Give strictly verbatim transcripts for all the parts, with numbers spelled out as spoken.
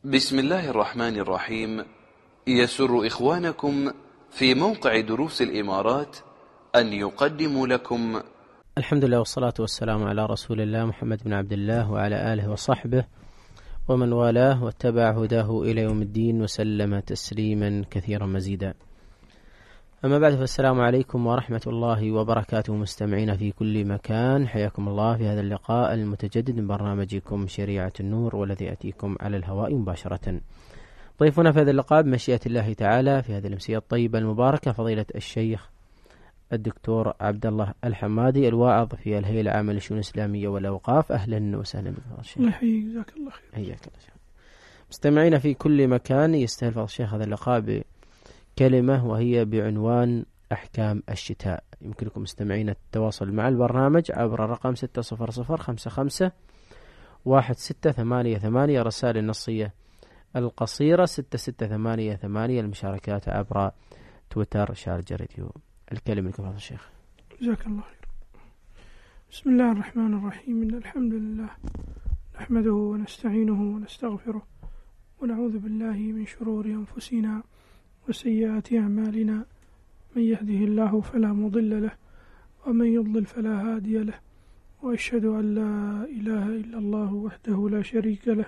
بسم الله الرحمن الرحيم. يسر إخوانكم في موقع دروس الإمارات أن يقدموا لكم الحمد لله والصلاة والسلام على رسول الله محمد بن عبد الله وعلى آله وصحبه ومن والاه واتبع هداه إلى يوم الدين وسلم تسليما كثيرا مزيدا. أما بعد، فالسلام عليكم ورحمة الله وبركاته مستمعين في كل مكان، حياكم الله في هذا اللقاء المتجدد من برنامجكم شريعة النور، والذي يأتيكم على الهواء مباشرة. ضيفنا في هذا اللقاء بمشيئة الله تعالى في هذه الأمسية الطيبة المباركة فضيلة الشيخ الدكتور عبد الله الحمادي، الواعظ في الهيئة العامة للشؤون الإسلامية والأوقاف. أهلا وسهلا بك. الله يحييك، جزاك الله خير. حياك الله. مستمعين في كل مكان، يستهل فضل الشيخ هذا اللقاء بكلمة وهي بعنوان أحكام الشتاء. يمكنكم مستمعين التواصل مع البرنامج عبر رقم ستة صفر صفر خمسة خمسة واحد ستة ثمانية ثمانية، رسائل النصية القصيرة ستة ستة ثمانية ثمانية، المشاركات عبر تويتر شارجة راديو. الكلمة لك فضل الشيخ. جزاك الله خير. بسم الله الرحمن الرحيم. إن الحمد لله نحمده ونستعينه ونستغفره ونعوذ بالله من شرور أنفسنا وسيئات أعمالنا، من يهده الله فلا مضل له ومن يضلل فلا هادي له، وأشهد أن لا إله إلا الله وحده لا شريك له،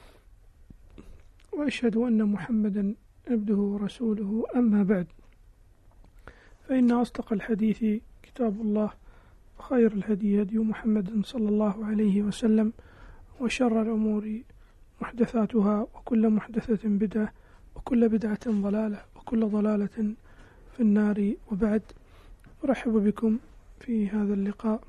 وأشهد أن محمدا عبده ورسوله. أما بعد، فإن أصدق الحديث كتاب الله، وخير الهدي هدي محمد صلى الله عليه وسلم، وشر الأمور محدثاتها، وكل محدثة بدعة، وكل بدعة ضلالة، وكل ضلالة في النار. وبعد، أرحب بكم في هذا اللقاء،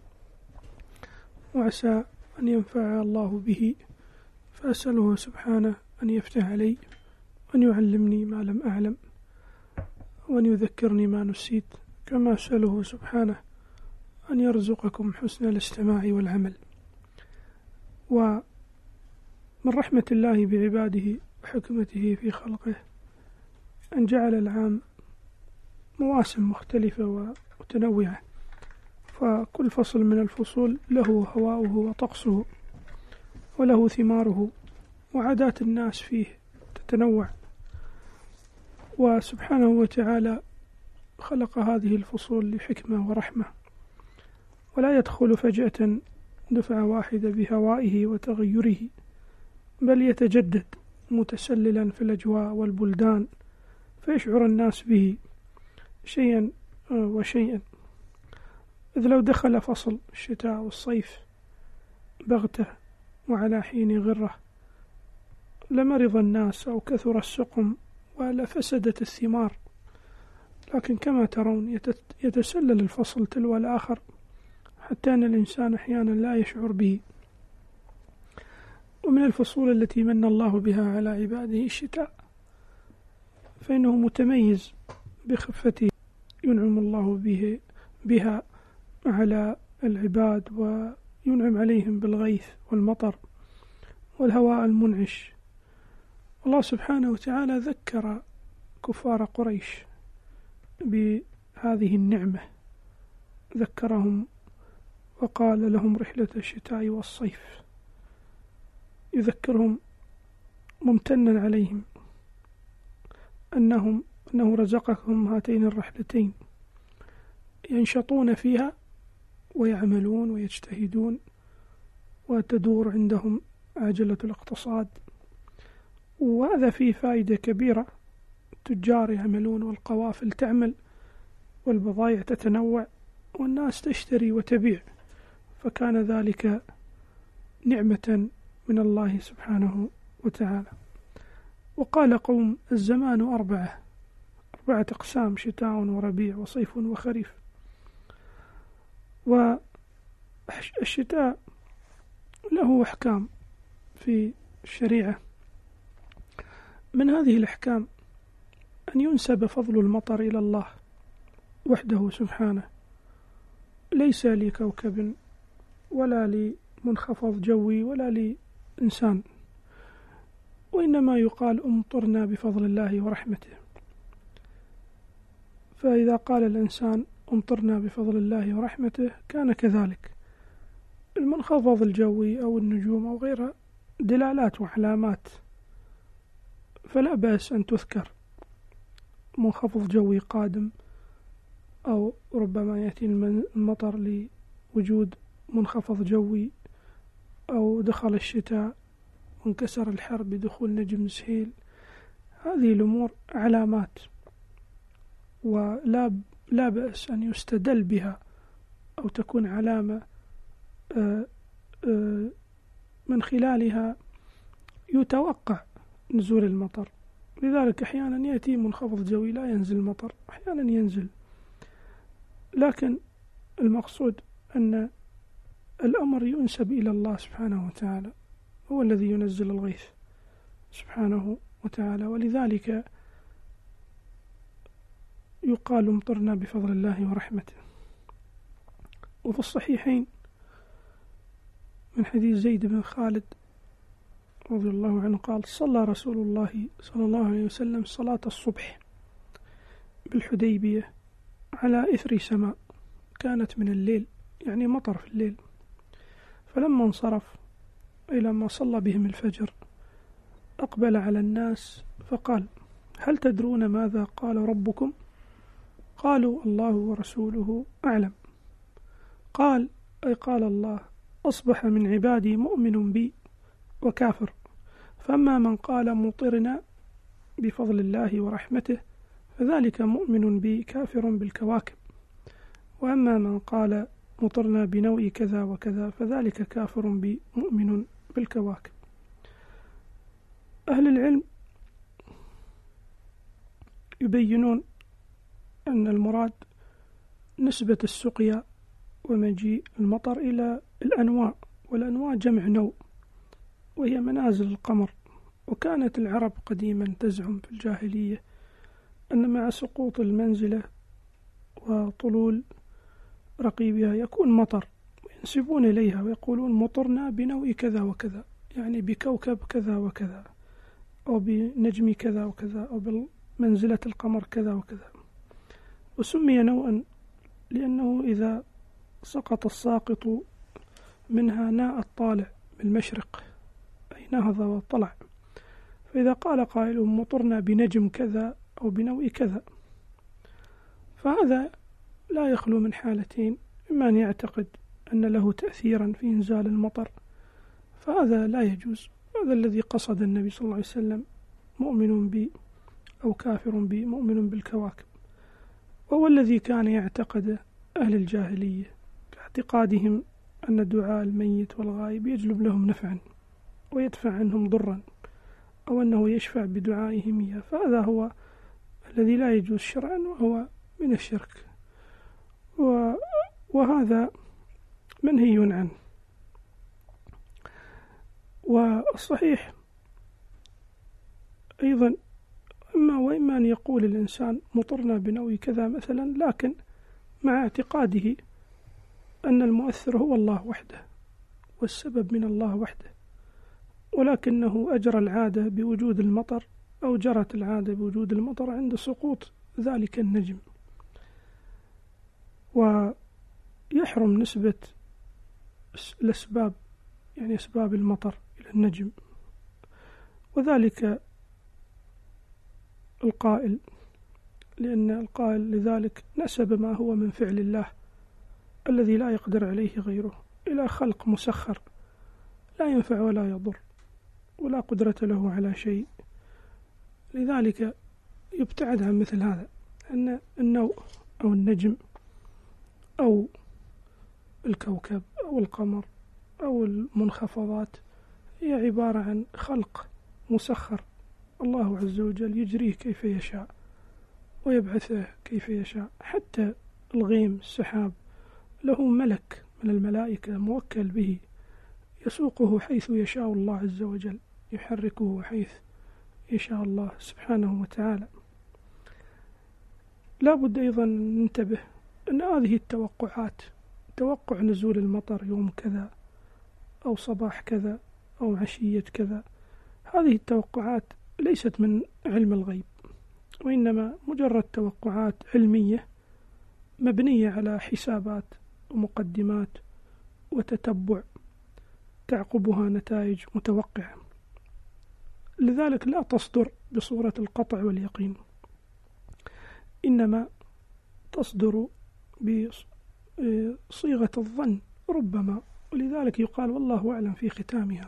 وعسى أن ينفع الله به، فأسأله سبحانه أن يفتح علي وأن يعلمني ما لم أعلم وأن يذكرني ما نسيت، كما أسأله سبحانه أن يرزقكم حسن الاستماع والعمل. ومن رحمة الله بعباده وحكمته في خلقه أن جعل العام مواسم مختلفة ومتنوعة، فكل فصل من الفصول له هواؤه وطقسه وله ثماره، وعادات الناس فيه تتنوع. وسبحانه وتعالى خلق هذه الفصول لحكمة ورحمة، ولا يدخل فجأة دفعة واحدة بهوائه وتغيره، بل يتجدد متسللا في الأجواء والبلدان، فيشعر الناس به شيئا وشيئا. إذ لو دخل فصل الشتاء والصيف بغتة وعلى حين غرة لمرض الناس أو كثر السقم ولفسدت الثمار، لكن كما ترون يتسلل الفصل تلو الآخر، حتى أن الإنسان أحيانا لا يشعر به. ومن الفصول التي من الله بها على عباده الشتاء، فإنه متميز بخفته، ينعم الله به بها على العباد، وينعم عليهم بالغيث والمطر والهواء المنعش. الله سبحانه وتعالى ذكر كفار قريش بهذه النعمة، ذكرهم وقال لهم رحلة الشتاء والصيف، يذكرهم ممتنا عليهم أنهم أنه رزقهم هاتين الرحلتين، ينشطون فيها ويعملون ويجتهدون، وتدور عندهم عجلة الاقتصاد، وهذا فيه فائدة كبيرة. التجار يعملون والقوافل تعمل والبضائع تتنوع والناس تشتري وتبيع، فكان ذلك نعمة من الله سبحانه وتعالى. وقال قوم: الزمان أربعة أربعة أقسام، شتاء وربيع وصيف وخريف. والشتاء له أحكام في الشريعة، من هذه الأحكام أن ينسب فضل المطر إلى الله وحده سبحانه، ليس لكوكب ولا لمنخفض جوي ولا لإنسان، وإنما يقال: أمطرنا بفضل الله ورحمته. فإذا قال الإنسان أمطرنا بفضل الله ورحمته كان كذلك. المنخفض الجوي أو النجوم أو غيرها دلالات وعلامات فلا بأس أن تذكر منخفض جوي قادم، أو ربما يأتي المطر لوجود منخفض جوي، أو دخل الشتاء وانكسر الحر بدخول نجم سهيل. هذه الأمور علامات ولا لا بأس أن يستدل بها أو تكون علامة من خلالها يتوقع نزول المطر. لذلك أحيانا يأتي منخفض جوي لا ينزل المطر، أحيانا ينزل، لكن المقصود أن الأمر ينسب إلى الله سبحانه وتعالى، هو الذي ينزل الغيث سبحانه وتعالى. ولذلك يقال امطرنا بفضل الله ورحمته. وفي الصحيحين من حديث زيد بن خالد رضي الله عنه قال: صلى رسول الله صلى الله عليه وسلم صلاة الصبح بالحديبية على إثر سماء، كانت من الليل، يعني مطر في الليل. فلما انصرف إلى ما صلى بهم الفجر أقبل على الناس فقال: هل تدرون ماذا قال ربكم؟ قالوا: الله ورسوله أعلم. قال: أي قال الله: أصبح من عبادي مؤمن بي وكافر، فأما من قال مطرنا بفضل الله ورحمته فذلك مؤمن بي كافر بالكواكب، وأما من قال مطرنا بنوء كذا وكذا فذلك كافر بي مؤمن بالكواكب. أهل العلم يبينون أن المراد نسبة السقيا ومجيء المطر إلى الأنواع، والأنواع جمع نوء وهي منازل القمر. وكانت العرب قديما تزعم في الجاهلية أن مع سقوط المنزلة وطلول رقيبها يكون مطر، وينسبون إليها ويقولون مطرنا بنوء كذا وكذا، يعني بكوكب كذا وكذا، أو بنجم كذا وكذا، أو بمنزلة القمر كذا وكذا. وسمي نوءا لأنه إذا سقط الساقط منها ناء الطالع بالمشرق، أي نهض وطلع. فإذا قال قائل مطرنا بنجم كذا أو بنوء كذا، فهذا لا يخلو من حالتين: إما أن يعتقد أن له تأثيرا في إنزال المطر، فهذا لا يجوز، هذا الذي قصد النبي صلى الله عليه وسلم مؤمن بي أو كافر بي مؤمن بالكواكب. وهو الذي كان يعتقد أهل الجاهلية كاعتقادهم أن دعاء الميت والغائب يجلب لهم نفعا ويدفع عنهم ضرا، أو أنه يشفع بدعائهم إياه، فهذا هو الذي لا يجوز شرعا وهو من الشرك، وهذا منهي عنه. والصحيح أيضا إما وإما أن يقول الإنسان مطرنا بنوء كذا مثلا، لكن مع اعتقاده أن المؤثر هو الله وحده والسبب من الله وحده، ولكنه أجرى العادة بوجود المطر، أو جرت العادة بوجود المطر عند سقوط ذلك النجم. ويحرم نسبة الأسباب، يعني أسباب المطر، إلى النجم، وذلك القائل، لأن القائل لذلك نسب ما هو من فعل الله الذي لا يقدر عليه غيره إلى خلق مسخر لا ينفع ولا يضر ولا قدرة له على شيء. لذلك يبتعد عن مثل هذا، أن النوء أو النجم أو الكوكب أو القمر أو المنخفضات هي عبارة عن خلق مسخر، الله عز وجل يجريه كيف يشاء ويبعثه كيف يشاء. حتى الغيم، السحاب، له ملك من الملائكة موكل به يسوقه حيث يشاء الله عز وجل، يحركه حيث يشاء الله سبحانه وتعالى. لا بد أيضا ننتبه أن هذه التوقعات، توقع نزول المطر يوم كذا أو صباح كذا أو عشية كذا، هذه التوقعات ليست من علم الغيب، وإنما مجرد توقعات علمية مبنية على حسابات ومقدمات وتتبع تعقبها نتائج متوقعة. لذلك لا تصدر بصورة القطع واليقين، إنما تصدر بصيغة الظن ربما، ولذلك يقال والله أعلم في ختامها.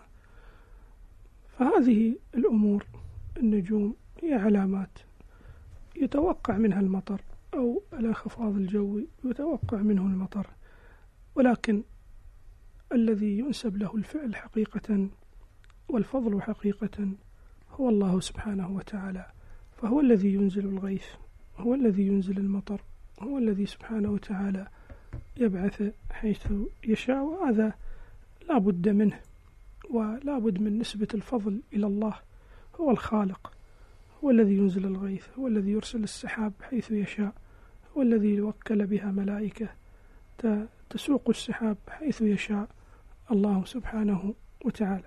فهذه الأمور النجوم هي علامات يتوقع منها المطر، أو الانخفاض الجوي يتوقع منه المطر، ولكن الذي ينسب له الفعل حقيقة والفضل حقيقة هو الله سبحانه وتعالى، فهو الذي ينزل الغيث، هو الذي ينزل المطر، هو الذي سبحانه وتعالى يبعث حيث يشاء، وهذا لا بد منه، ولا بد من نسبة الفضل إلى الله. هو الخالق، هو الذي ينزل الغيث، هو الذي يرسل السحاب حيث يشاء، هو الذي وكل بها ملائكة تسوق السحاب حيث يشاء الله سبحانه وتعالى.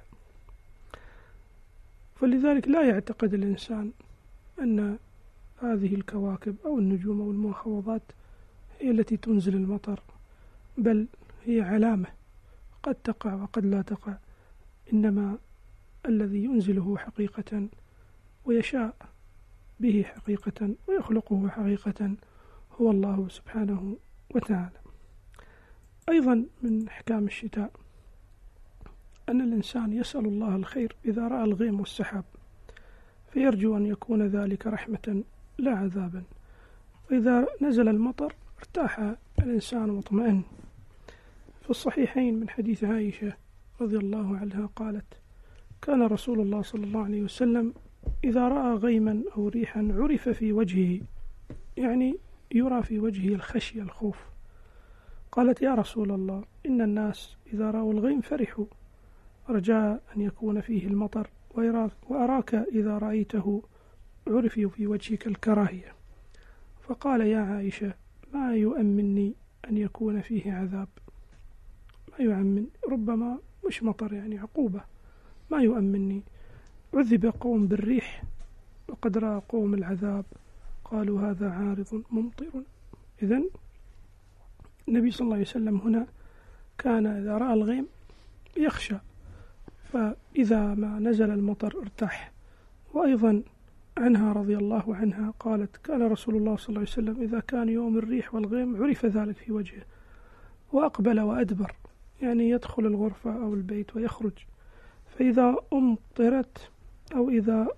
فلذلك لا يعتقد الإنسان أن هذه الكواكب أو النجوم أو المنخفضات هي التي تنزل المطر، بل هي علامة قد تقع وقد لا تقع، إنما الذي ينزله حقيقة ويشاء به حقيقة ويخلقه حقيقة هو الله سبحانه وتعالى. أيضا من أحكام الشتاء أن الإنسان يسأل الله الخير إذا رأى الغيم والسحاب، فيرجو أن يكون ذلك رحمة لا عذابا، وإذا نزل المطر ارتاح الإنسان مطمئن. في الصحيحين من حديث عائشة رضي الله عنها قالت: كان رسول الله صلى الله عليه وسلم إذا رأى غيما أو ريحا عرف في وجهه، يعني يرى في وجهه الخشية الخوف. قالت: يا رسول الله، إن الناس إذا رأوا الغيم فرحوا رجاء أن يكون فيه المطر، وأراك إذا رأيته عرف في وجهك الكراهية. فقال: يا عائشة، ما يؤمنني أن يكون فيه عذاب، ما يؤمن، ربما مش مطر يعني عقوبة، ما يؤمنني. عذب قوم بالريح وقد رأى قوم العذاب، قالوا هذا عارض ممطر. إذن النبي صلى الله عليه وسلم هنا كان إذا رأى الغيم يخشى، فإذا ما نزل المطر ارتاح. وأيضا عنها رضي الله عنها قالت: كان رسول الله صلى الله عليه وسلم إذا كان يوم الريح والغيم عرف ذلك في وجهه، وأقبل وأدبر، يعني يدخل الغرفة أو البيت ويخرج، فإذا أمطرت أو إذا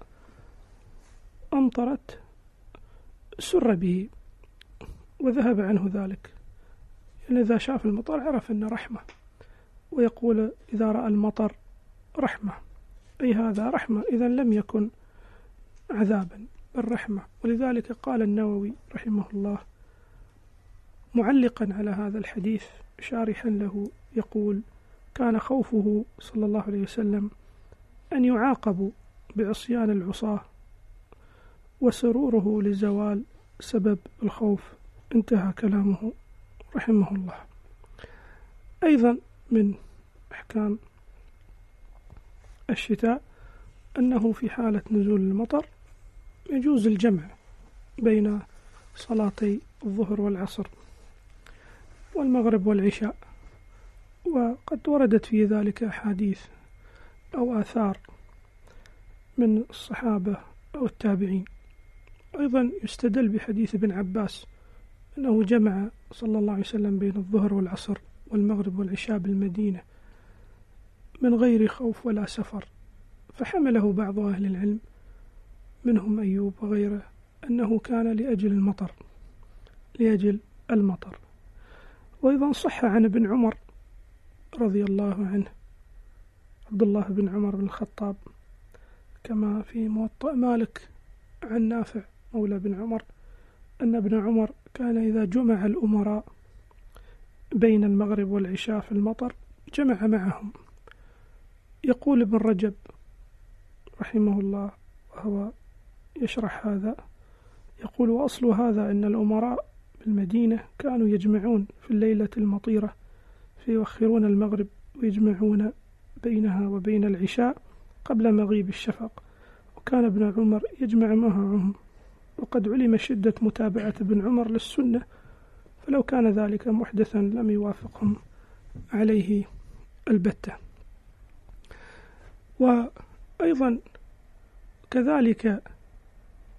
أمطرت سر به وذهب عنه ذلك، يعني إذا شاف المطر عرف أنه رحمة، ويقول إذا رأى المطر رحمة، أي هذا رحمة، إذا لم يكن عذابا بل رحمة. ولذلك قال النووي رحمه الله معلقا على هذا الحديث شارحا له يقول: كان خوفه صلى الله عليه وسلم أن يعاقبوا بعصيان العصاة، وسروره لزوال سبب الخوف. انتهى كلامه رحمه الله. أيضا من أحكام الشتاء أنه في حالة نزول المطر يجوز الجمع بين صلاتي الظهر والعصر والمغرب والعشاء، وقد وردت في ذلك أحاديث أو آثار من الصحابة أو التابعين. أيضا يستدل بحديث ابن عباس أنه جمع صلى الله عليه وسلم بين الظهر والعصر والمغرب والعشاء بالمدينة من غير خوف ولا سفر، فحمله بعض أهل العلم منهم أيوب وغيره أنه كان لأجل المطر لأجل المطر. وأيضا صح عن ابن عمر رضي الله عنه، عبد الله بن عمر بن الخطاب، كما في موطأ مالك عن نافع مولى بن عمر، أن ابن عمر كان إذا جمع الأمراء بين المغرب والعشاء في المطر جمع معهم. يقول ابن رجب رحمه الله وهو يشرح هذا، يقول: وأصل هذا أن الأمراء بالمدينة كانوا يجمعون في الليلة المطيرة فيوخرون المغرب ويجمعون بينها وبين العشاء قبل مغيب الشفق، وكان ابن عمر يجمع معهم، وقد علم شدة متابعة ابن عمر للسنة، فلو كان ذلك محدثا لم يوافقهم عليه البتة. وأيضا كذلك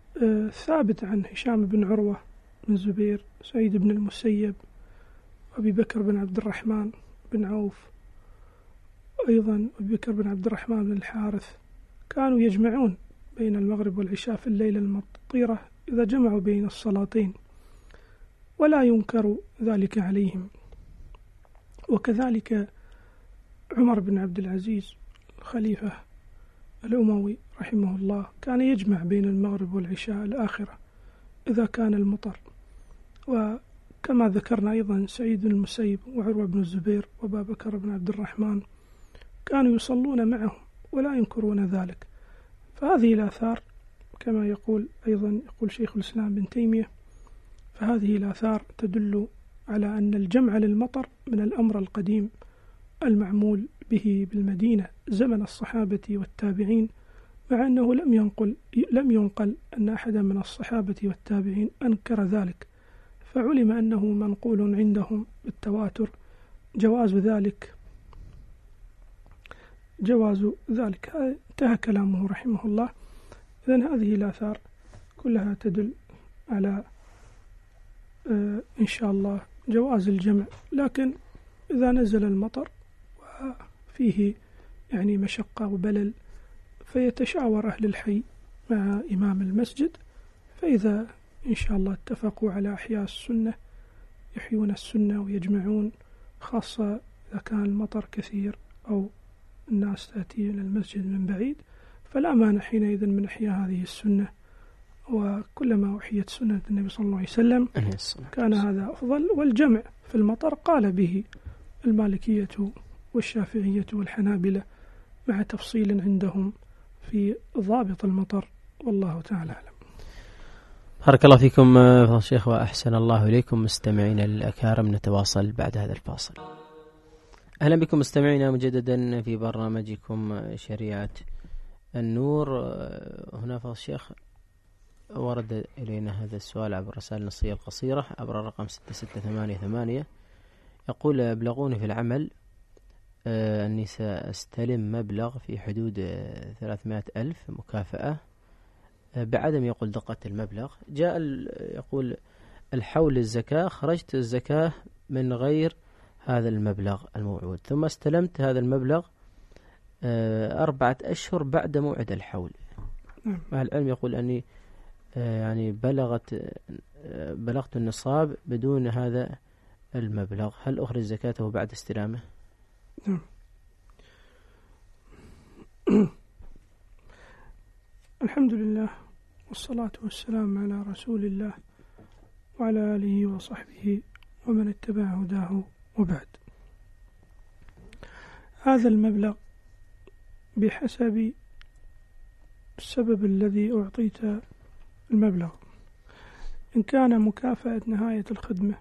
ثابت عن هشام بن عروة بن الزبير، سعيد بن المسيب، أبي بكر بن عبد الرحمن بن عوف، أيضا أبي بكر بن عبد الرحمن بن الحارث، كانوا يجمعون بين المغرب والعشاء في الليلة المطيرة إذا جمعوا بين الصلاتين، ولا ينكر ذلك عليهم. وكذلك عمر بن عبد العزيز الخليفة الأموي رحمه الله كان يجمع بين المغرب والعشاء الآخرة إذا كان المطر. وكما ذكرنا أيضا سعيد بن المسيب وعروة بن الزبير وأبا بكر بن عبد الرحمن كانوا يصلون معهم ولا ينكرون ذلك. فهذه الآثار كما يقول أيضا يقول شيخ الإسلام بن تيمية، فهذه الآثار تدل على أن الجمع للمطر من الأمر القديم المعمول به بالمدينة زمن الصحابة والتابعين، مع أنه لم ينقل لم ينقل أن أحدا من الصحابة والتابعين أنكر ذلك، فعلم أنه منقول عندهم بالتواتر جواز ذلك جواز ذلك انتهى كلامه رحمه الله. إذن هذه الآثار كلها تدل على آه إن شاء الله جواز الجمع، لكن إذا نزل المطر وفيه يعني مشقة وبلل فيتشاور أهل الحي مع إمام المسجد، فإذا إن شاء الله اتفقوا على إحياء السنة يحيون السنة ويجمعون، خاصة إذا كان المطر كثير أو الناس تأتي إلى المسجد من بعيد، فلا مانع حينئذ من إحياء هذه السنة. وكلما أحيت سنة النبي صلى الله عليه وسلم كان هذا أفضل. والجمع في المطر قال به المالكية والشافعية والحنابلة مع تفصيل عندهم في ضابط المطر، والله تعالى أعلم. بارك الله فيكم فضيلة الشيخ وأحسن الله إليكم. مستمعينا الأكارم نتواصل بعد هذا الفاصل. أهلا بكم مستمعينا مجددا في برنامجكم شريعة النور. هنا فضيلة الشيخ ورد إلينا هذا السؤال عبر الرسائل النصية القصيرة عبر الرقم ستة ستة ثمانية ثمانية، يقول أبلغوني في العمل أني سأستلم مبلغ في حدود ثلاثمائة ألف مكافأة بعدم يقول دقة المبلغ. جاء يقول الحول الزكاة، خرجت الزكاة من غير هذا المبلغ الموعود، ثم استلمت هذا المبلغ أربعة أشهر بعد موعد الحول. مع العلم يقول أني يعني بلغت بلغت النصاب بدون هذا المبلغ، هل أخرج زكاته بعد استلامه؟ نعم. الحمد لله والصلاة والسلام على رسول الله وعلى آله وصحبه ومن اتبع هداه، وبعد. هذا المبلغ بحسب السبب الذي أعطيت المبلغ، إن كان مكافأة نهاية الخدمة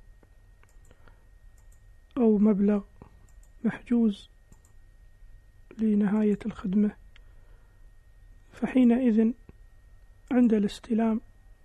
أو مبلغ محجوز لنهاية الخدمة، فحينئذ عند الاستلام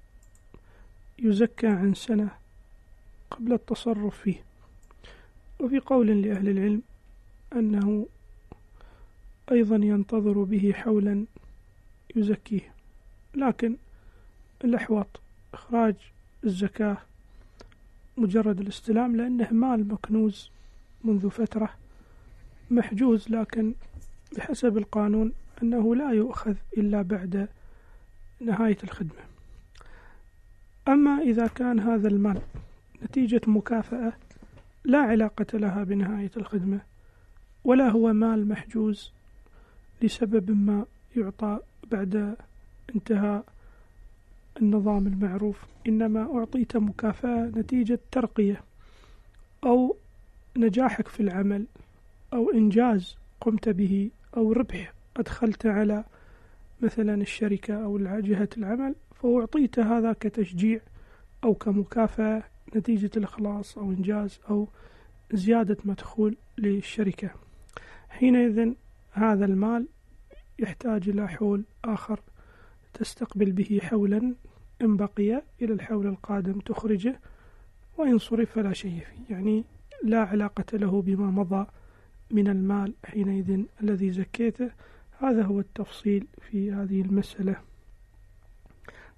يزكى عن سنة قبل التصرف فيه. وفي قول لأهل العلم أنه أيضا ينتظر به حولا يزكيه، لكن الأحوط إخراج الزكاة مجرد الاستلام، لأنه مال مكنوز منذ فترة محجوز، لكن بحسب القانون أنه لا يؤخذ إلا بعد نهاية الخدمة. أما إذا كان هذا المال نتيجة مكافأة لا علاقة لها بنهاية الخدمة، ولا هو مال محجوز لسبب ما يعطى بعد انتهاء النظام المعروف، إنما أعطيت مكافأة نتيجة ترقية أو نجاحك في العمل أو إنجاز قمت به أو ربح أدخلت على مثلا الشركة أو جهة العمل، فأعطيت هذا كتشجيع أو كمكافأة نتيجة الإخلاص أو إنجاز أو زيادة مدخول للشركة. حينئذ هذا المال يحتاج إلى حول آخر تستقبل به حولا، إن بقي إلى الحول القادم تخرجه، وإن صرف فلا شيء فيه، يعني لا علاقة له بما مضى من المال حينئذ الذي زكيته. هذا هو التفصيل في هذه المسألة.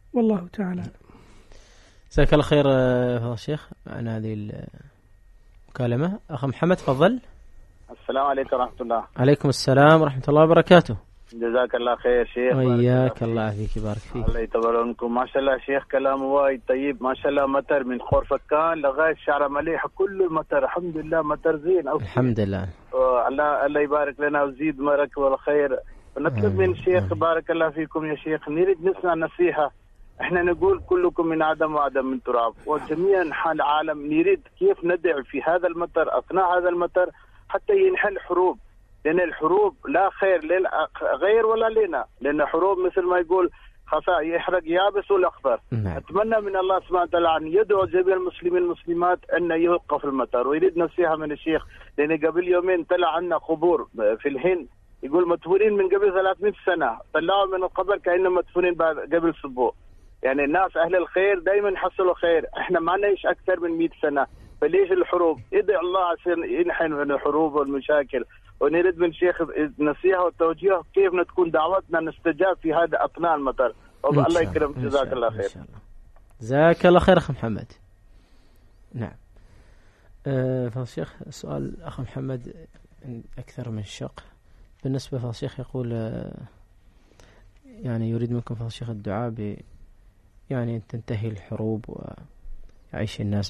والله تعالى. جزاك الله خير فضل الشيخ عن هذه المكالمة. أخ محمد تفضل. السلام عليكم ورحمة الله. عليكم السلام ورحمة الله وبركاته. جزاك الله خير شيخ. وإياك الله يعافيك يبارك فيك. الله يتبارككم. ما شاء الله شيخ كلام وايد طيب. ما شاء الله مطر من خور فكان لغاية شعر مليح كل المطر الحمد لله مطر زين. الحمد لله. الله الله يبارك لنا وزيد مرك والخير. ونطلب من الشيخ بارك الله فيكم يا شيخ نريد نسمع نصيحة. احنا نقول كلكم من آدم وآدم من تراب وجميع أنحاء العالم نريد كيف ندعو في هذا المطر أثناء هذا المطر حتى ينحل حروب لأن الحروب لا خير غير ولا لنا لأن حروب مثل ما يقول خفاء يحرق يابس والأخضر. أتمنى من الله سبحانه وتعالى أن يدعو جميع المسلمين المسلمات أن يوقف المطر. ويريد نصيحة من الشيخ لأن قبل يومين طلع عنا قبور في الهند يقول مدفونين من قبل ثلاثمئة سنة طلعوا من القبر كأنهم مدفونين قبل أسبوع. يعني الناس أهل الخير دائما يحصلوا خير. احنا ما نعيش أكثر من مئة سنة فليش الحروب؟ ادعي الله عشان ينحن من الحروب والمشاكل. ونريد من شيخ نصيحة والتوجيه كيف نكون دعوتنا نستجاب في هذا أثناء المطر. الله يكرمك جزاك الله خير. جزاك الله خير أخ محمد. نعم أه فالشيخ سؤال أخ محمد أكثر من شق. بالنسبة فالشيخ يقول أه يعني يريد منكم فالشيخ الدعاء ب يعني تنتهي الحروب ويعيش الناس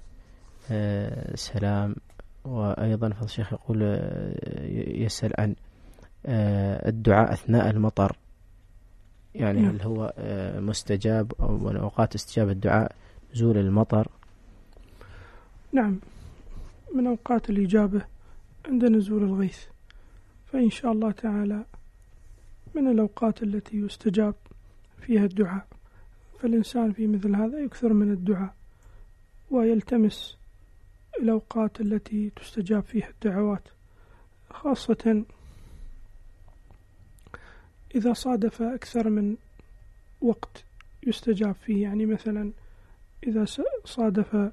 بسلام. وأيضا فالشيخ يقول يسأل عن الدعاء أثناء المطر يعني هل هو مستجاب أو من أوقات استجابة الدعاء نزول المطر؟ نعم من أوقات الإجابة عند نزول الغيث فإن شاء الله تعالى من الأوقات التي يستجاب فيها الدعاء. فالإنسان في مثل هذا يكثر من الدعاء ويلتمس الأوقات التي تستجاب فيها الدعوات خاصة إذا صادف أكثر من وقت يستجاب فيه. يعني مثلا إذا صادف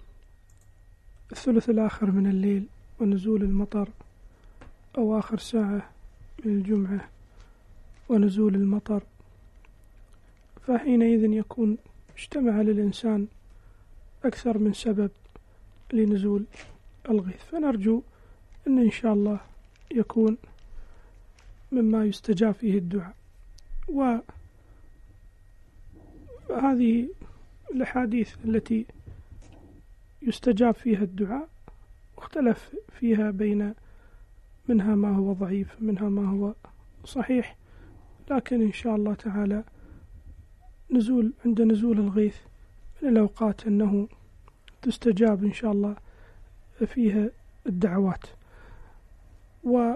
الثلث الآخر من الليل ونزول المطر أو آخر ساعة من الجمعة ونزول المطر فحينئذ يكون اجتمع للإنسان أكثر من سبب لنزول الغيث. فنرجو أن إن شاء الله يكون مما يستجاب فيه الدعاء. وهذه الأحاديث التي يستجاب فيها الدعاء واختلف فيها بين منها ما هو ضعيف منها ما هو صحيح. لكن إن شاء الله تعالى نزول عند نزول الغيث من الأوقات أنه تستجاب إن شاء الله فيها الدعوات. ويدعو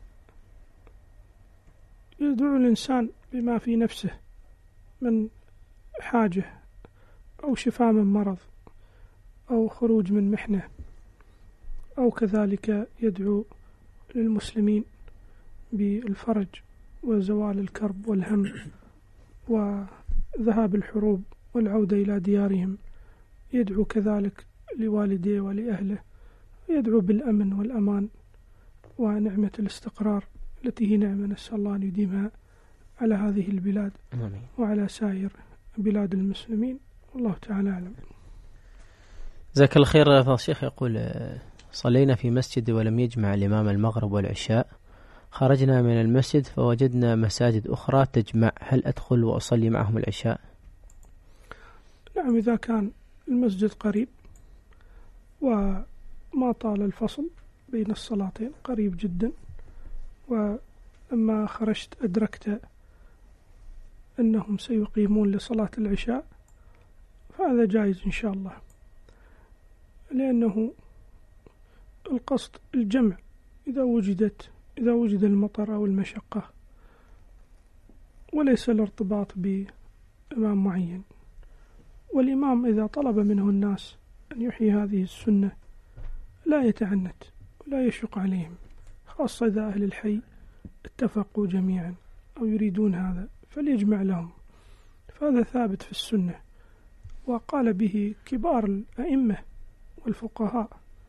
الإنسان بما في نفسه من حاجة أو شفاء من مرض أو خروج من محنة أو كذلك يدعو للمسلمين بالفرج وزوال الكرب والهم وذهاب الحروب والعودة إلى ديارهم. يدعو كذلك لوالديه ولأهله ويدعو بالأمن والأمان ونعمة الاستقرار التي هي نعمة نسأل الله أن يديمها على هذه البلاد وعلى سائر بلاد المسلمين. والله تعالى أعلم. جزاك الله خير. فضل الشيخ يقول صلينا في مسجد ولم يجمع الإمام المغرب والعشاء خرجنا من المسجد فوجدنا مساجد أخرى تجمع هل أدخل وأصلي معهم العشاء؟ نعم إذا كان المسجد قريب وما طال الفصل بين الصلاتين قريب جدا ولما خرجت أدركت أنهم سيقيمون لصلاة العشاء فهذا جائز إن شاء الله لأنه القصد الجمع إذا وجدت إذا وجد المطر أو المشقة وليس الارتباط بإمام معين. والإمام إذا طلب منه الناس أن يحيي هذه السنة لا يتعنت ولا يشق عليهم خاصة إذا أهل الحي اتفقوا جميعا أو يريدون هذا فليجمع لهم. فهذا ثابت في السنة وقال به كبار الأئمة والفقهاء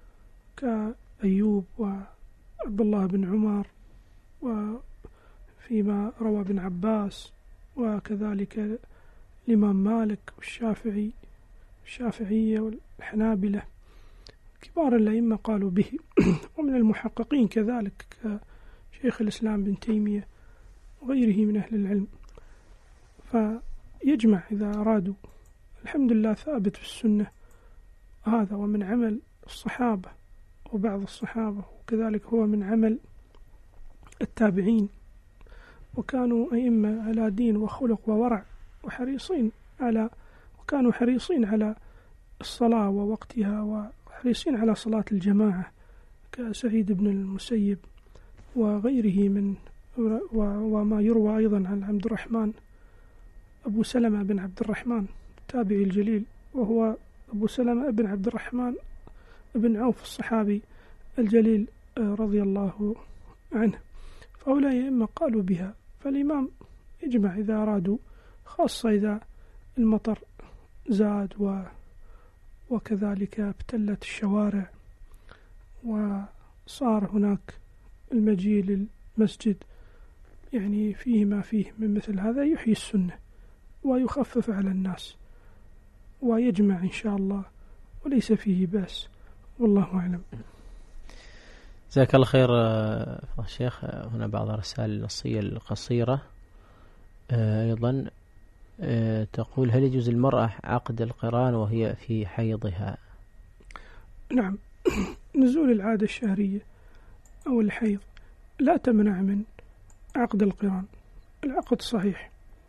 كأيوب وعبد الله بن عمر وفيما روى ابن عباس وكذلك الإمام مالك والشافعي الشافعية والحنابلة كبار الأئمة قالوا به، ومن المحققين كذلك كشيخ الإسلام بن تيمية وغيره من أهل العلم. فيجمع إذا أرادوا. الحمد لله ثابت في السنة هذا، ومن عمل الصحابة وبعض الصحابة، وكذلك هو من عمل التابعين، وكانوا أئمة على دين وخلق وورع وحريصين على وكانوا حريصين على الصلاة ووقتها، وحريصين على صلاة الجماعة كسعيد بن المسيب وغيره من وما يروى أيضا عن عبد الرحمن أبو سلمة بن عبد الرحمن التابعي الجليل، وهو أبو سلمة بن عبد الرحمن بن عوف الصحابي الجليل رضي الله عنه. فهؤلاء أئمة قالوا بها. فالإمام يجمع إذا أرادوا، خاصة إذا المطر زاد و وكذلك ابتلت الشوارع وصار هناك المجيء للمسجد يعني فيه ما فيه من مثل هذا، يحيي السنة ويخفف على الناس ويجمع إن شاء الله، وليس فيه بأس، والله أعلم. جزاك الله خير شيخ. هنا بعض الرسائل النصية القصيرة أيضا تقول: هل يجوز المرأة عقد القران وهي في حيضها؟ نعم. نزول العادة الشهرية أو الحيض لا تمنع من عقد القران، العقد صحيح،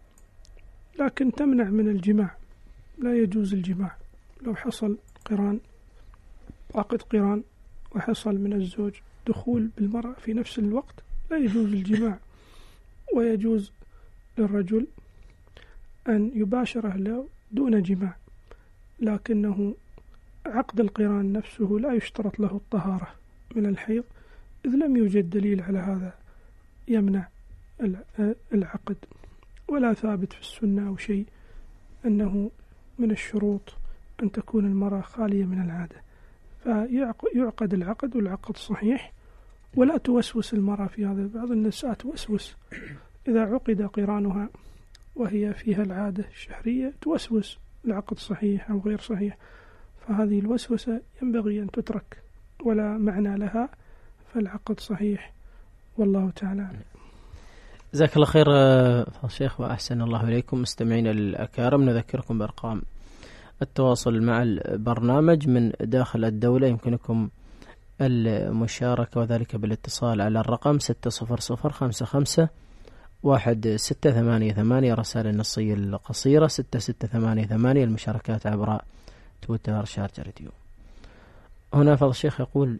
لكن تمنع من الجماع. لا يجوز الجماع. لو حصل قران عقد قران وحصل من الزوج دخول بالمرأة في نفس الوقت لا يجوز الجماع، ويجوز للرجل أن يباشر أهله دون جماع، لكنه عقد القران نفسه لا يشترط له الطهارة من الحيض، إذ لم يوجد دليل على هذا يمنع العقد، ولا ثابت في السنة أو شيء أنه من الشروط أن تكون المرأة خالية من العادة. فيعقد العقد والعقد صحيح، ولا توسوس المرأة في هذا. بعض النساء توسوس إذا عقد قرانها وهي فيها العادة الشهرية، توسوس العقد صحيح أو غير صحيح، فهذه الوسوسة ينبغي أن تترك ولا معنى لها، فالعقد صحيح والله تعالى. جزاك الله خير شيخ وأحسن الله إليكم. مستمعين الأكارم، نذكركم بأرقام التواصل مع البرنامج من داخل الدولة. يمكنكم المشاركة وذلك بالاتصال على الرقم ستة صفر صفر خمسة خمسة واحد ستة ثمانية ثمانية، رسائل النصية القصيرة ستة ستة ثمانية ثمانية، المشاركات عبر تويتر شارجة راديو. هنا فضل الشيخ يقول: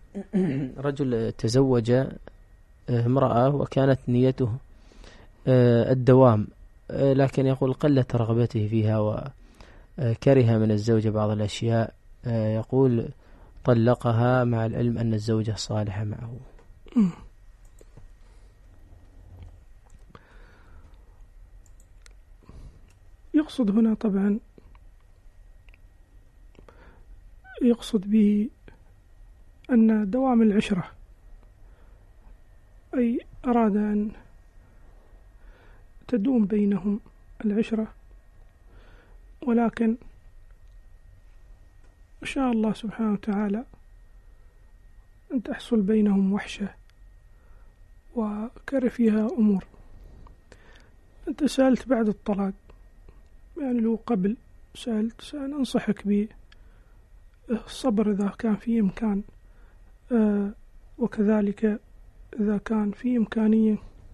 رجل تزوج امرأة وكانت نيته الدوام، لكن يقول قلت رغبته فيها وكره من الزوجة بعض الأشياء، يقول طلقها مع العلم أن الزوجة صالحة معه. يقصد هنا طبعا يقصد به أن دوام العشرة، أي أراد أن تدوم بينهم العشرة، ولكن شاء الله سبحانه وتعالى أن تحصل بينهم وحشة وكر فيها أمور. أنت سألت بعد الطلاق، يعني لو قبل سألت سأنصحك بالصبر إذا كان في إمكان، آه وكذلك إذا كان في إمكانية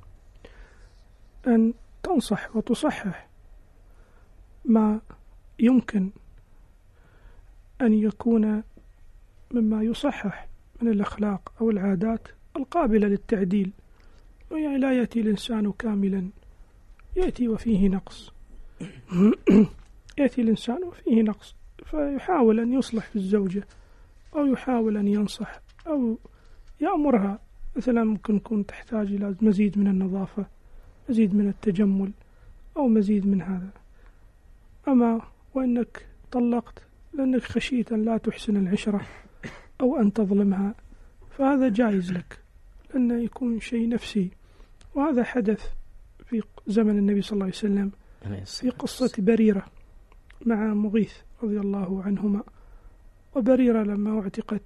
أن تنصح وتصحح ما يمكن أن يكون مما يصحح من الأخلاق أو العادات القابلة للتعديل. يعني لا يأتي الإنسان كاملا، يأتي وفيه نقص يأتي الإنسان وفيه نقص، فيحاول أن يصلح في الزوجة، أو يحاول أن ينصح أو يأمرها. مثلا ممكن تكون تحتاج إلى مزيد من النظافة، مزيد من التجمل، أو مزيد من هذا. أما وإنك طلقت لأنك خشيت أن لا تحسن العشرة أو أن تظلمها، فهذا جائز لك، لأنه يكون شيء نفسي، وهذا حدث في زمن النبي صلى الله عليه وسلم في قصة بريرة مع مغيث رضي الله عنهما. وبريرة لما اعتقت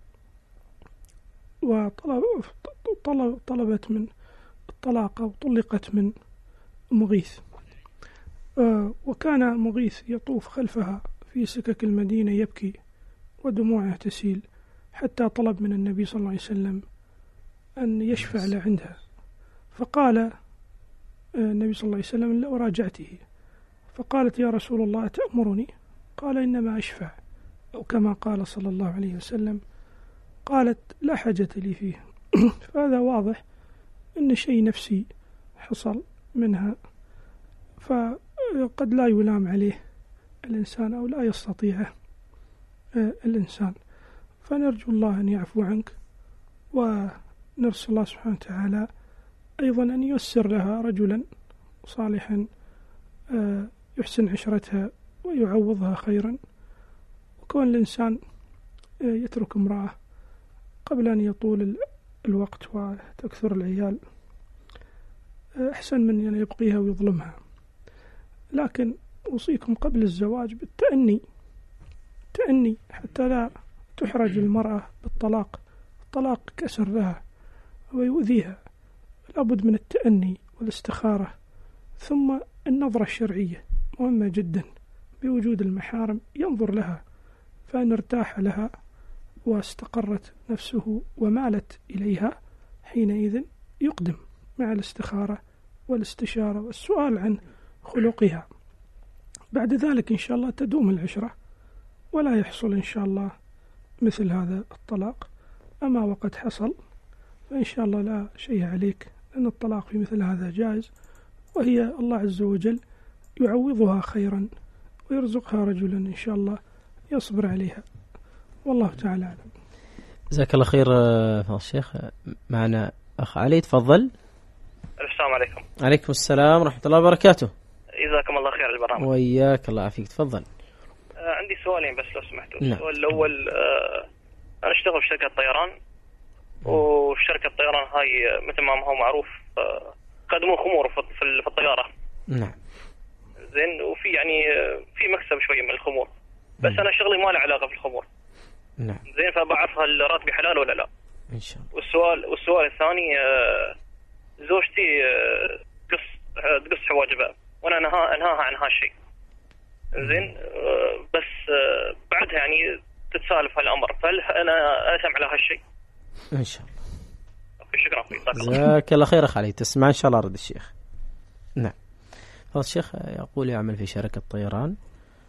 وطلبت من الطلاق أو طلقت من مغيث، وكان مغيث يطوف خلفها في سكك المدينة يبكي ودموعه تسيل، حتى طلب من النبي صلى الله عليه وسلم أن يشفع له عندها. فقال النبي صلى الله عليه وسلم لو راجعته، فقالت يا رسول الله تأمرني؟ قال إنما أشفع، أو كما قال صلى الله عليه وسلم. قالت لا حاجة لي فيه. فهذا واضح أن شيء نفسي حصل منها، فقد لا يلام عليه الإنسان أو لا يستطيع الإنسان. فنرجو الله أن يعفو عنك، ونرسل الله سبحانه وتعالى أيضا أن ييسر لها رجلا صالحا يحسن عشرتها ويعوضها خيرا. وكون الإنسان يترك امرأة قبل أن يطول الوقت وتكثر العيال أحسن من أن يبقيها ويظلمها. لكن أوصيكم قبل الزواج بالتأني، تأني حتى لا تحرج المرأة بالطلاق. الطلاق كسر لها ويؤذيها، لابد من التأني والاستخارة. ثم النظرة الشرعية مهمة جدا، بوجود المحارم ينظر لها، فإن ارتاح لها واستقرت نفسه ومالت إليها حينئذ يقدم مع الاستخارة والاستشارة والسؤال عن خلقها. بعد ذلك إن شاء الله تدوم العشرة ولا يحصل إن شاء الله مثل هذا الطلاق. أما وقد حصل فإن شاء الله لا شيء عليك، لأن الطلاق في مثل هذا جائز، وهي الله عز وجل يعوضها خيرا ويرزقها رجلا إن شاء الله يصبر عليها، والله تعالى أعلم. جزاك الله خير فضل الشيخ. معنا أخ علي، تفضل. السلام عليكم. عليكم السلام ورحمة الله وبركاته. جزاكم الله خير البرنامج. وإياك الله يعافيك، تفضل. آه عندي سؤالين بس لو سمحتوا. نعم. السؤال الأول، آه أنا أشتغل في شركة طيران، وشركة الطيران هاي مثل ما هو معروف آه قدموا خمور في الطيارة. نعم. زين، وفي يعني في مكسب شوية من الخمور، بس نعم. أنا شغلي ما له علاقة في الخمور. نعم. زين، فبعرف هل راتبي حلال ولا لا؟ إن شاء الله. والسؤال والسؤال الثاني، آه زوجتي آه تقص تقص حواجبها وأنا أنهاها أنهاها عن هالشيء. زين، آه بس آه بعدها يعني تتسالف هالأمر، فهل أنا أثم على هالشيء؟ إن شاء الله. شكرا فيك. جزاك الله خير أخ علي، تسمع إن شاء الله رد الشيخ. نعم. فضل الشيخ يقول يعمل في شركة طيران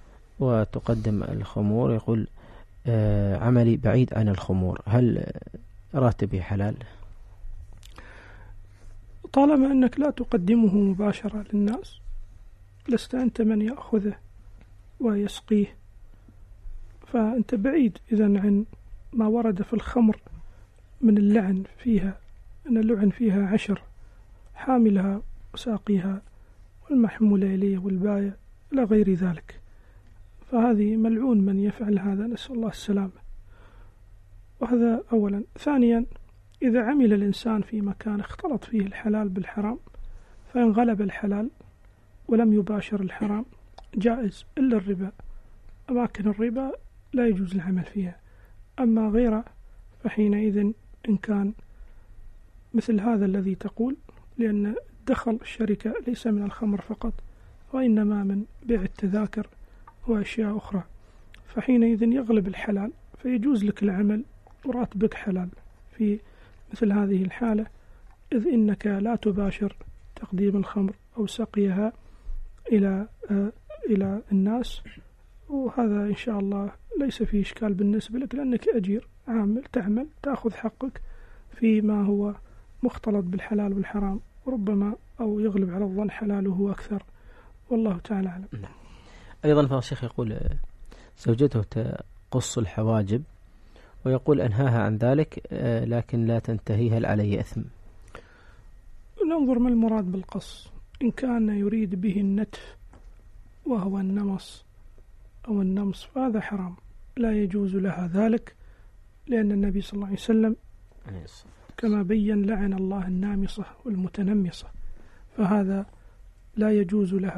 وتقدم الخمور، يقول آه عملي بعيد عن الخمور، هل راتبي حلال؟ طالما أنك لا تقدمه مباشرة للناس، لست أنت من يأخذه ويسقيه، فأنت بعيد إذن عن ما ورد في الخمر من اللعن فيها، أن اللعن فيها عشر، حاملها وساقيها والمحمول إليه والبايع إلى غير ذلك، فهذه ملعون من يفعل هذا، نسأل الله السلامة. وهذا أولا. ثانيا، إذا عمل الإنسان في مكان اختلط فيه الحلال بالحرام، فإن غلب الحلال ولم يباشر الحرام جائز، إلا الربا. أماكن الربا لا يجوز العمل فيها، أما غيره فحينئذ إن كان مثل هذا الذي تقول، لأن دخل الشركة ليس من الخمر فقط، وإنما من بيع التذاكر وأشياء أخرى، فحينئذ يغلب الحلال فيجوز لك العمل وراتبك حلال في مثل هذه الحالة، إذ إنك لا تباشر تقديم الخمر أو سقيها إلى آه إلى الناس، وهذا إن شاء الله ليس فيه إشكال بالنسبة لك، لأنك أجير عامل تعمل تأخذ حقك فيما هو مختلط بالحلال والحرام، ربما أو يغلب على الظن حلاله أكثر، والله تعالى أعلم. أيضا فضل الشيخ يقول زوجته تقص الحواجب ويقول أنهاها عن ذلك لكن لا تنتهي، هل علي أثم؟ ننظر ما المراد بالقص، إن كان يريد به النتف وهو النمص أو النمص فهذا حرام، لا يجوز لها ذلك، لأن النبي صلى الله عليه وسلم كما بين لعن الله النامصة والمتنمصة، فهذا لا يجوز لها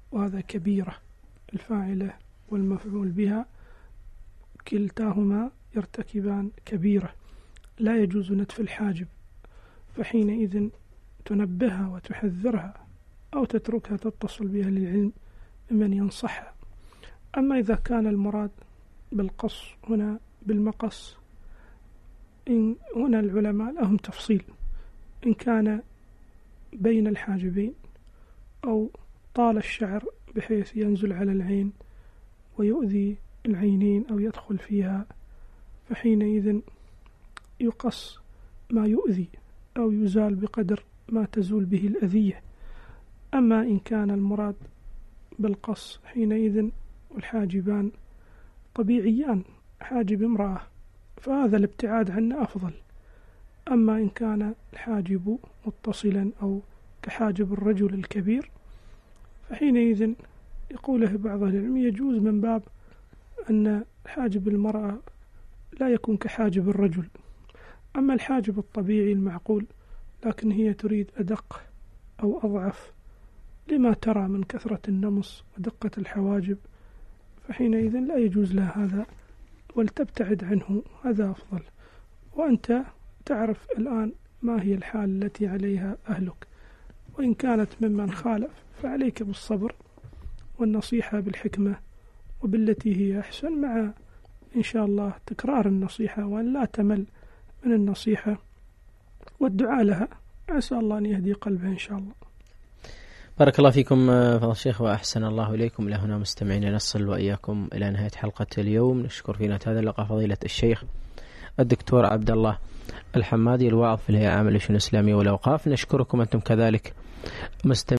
وهذا كبيرة، الفاعلة والمفعول بها كلتاهما يرتكبان كبيرة لا يجوز نتف الحاجب، فحينئذ تنبهها وتحذرها أو تتركها تتصل بها للعلم ممن ينصحها. أما إذا كان المراد بالقص هنا بالمقص، إن هنا العلماء لهم تفصيل، إن كان بين الحاجبين أو طال الشعر بحيث ينزل على العين ويؤذي العينين أو يدخل فيها، فحينئذ يقص ما يؤذي أو يزال بقدر ما تزول به الأذية. أما إن كان المراد بالقص حينئذ والحاجبان طبيعيان، حاجب امرأة، فهذا الابتعاد عنه أفضل. أما إن كان الحاجب متصلا أو كحاجب الرجل الكبير، فحينئذ يقوله بعض أهل العلم يجوز من باب أن حاجب المرأة لا يكون كحاجب الرجل. أما الحاجب الطبيعي المعقول لكن هي تريد أدق أو أضعف لما ترى من كثرة النمص ودقة الحواجب، فحينئذ لا يجوز لها هذا ولتبتعد عنه، هذا أفضل. وأنت تعرف الآن ما هي الحال التي عليها أهلك، وإن كانت ممن خالف فعليك بالصبر والنصيحة بالحكمة وبالتي هي أحسن، مع إن شاء الله تكرار النصيحة وأن لا تمل من النصيحة والدعاء لها، عسى الله أن يهدي قلبها إن شاء الله. بارك الله فيكم فضل الشيخ وأحسن الله إليكم. إلى هنا مستمعين نصل وإياكم إلى نهاية حلقة اليوم. نشكر فينا هذا اللقاء فضيلة الشيخ الدكتور عبد الله الحمادي الواعظ في الهيئة العامة للشؤون الإسلامية والأوقاف. نشكركم أنتم كذلك مستمعين